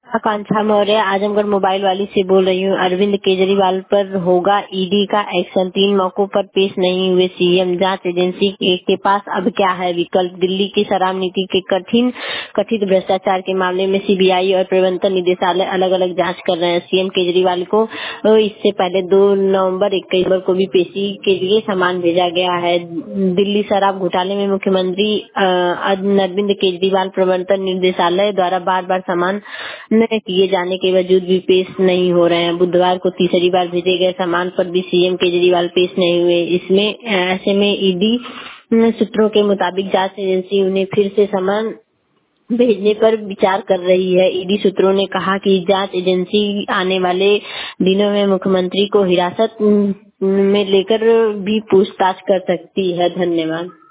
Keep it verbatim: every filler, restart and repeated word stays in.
आकांक्षा Maurya Azamgarh mobile वाली से बोल रही हूँ। अरविंद केजरीवाल पर होगा ईडी का एक्शन, तीन मौकों पर पेश नहीं हुए सीएम, जांच एजेंसी के, के पास अब क्या है विकल्प। दिल्ली की शराब नीति के कठिन कथित भ्रष्टाचार के मामले में सीबीआई और प्रवर्तन निदेशालय अलग अलग जांच कर रहे हैं। सीएम केजरीवाल को इससे पहले दो नवम्बर इक्कीस नवम्बर को भी पेशी के लिए सामान भेजा गया है। दिल्ली शराब घोटाले में मुख्यमंत्री अरविंद केजरीवाल प्रवर्तन निदेशालय द्वारा बार बार सामान न किए जाने के बावजूद भी पेश नहीं हो रहे हैं। बुधवार को तीसरी बार भेजे गए सामान पर भी सीएम केजरीवाल पेश नहीं हुए। इसमें ऐसे में ईडी सूत्रों के मुताबिक जांच एजेंसी उन्हें फिर से सामान भेजने पर विचार कर रही है। ईडी सूत्रों ने कहा कि जांच एजेंसी आने वाले दिनों में मुख्यमंत्री को हिरासत में लेकर भी पूछताछ कर सकती है। धन्यवाद।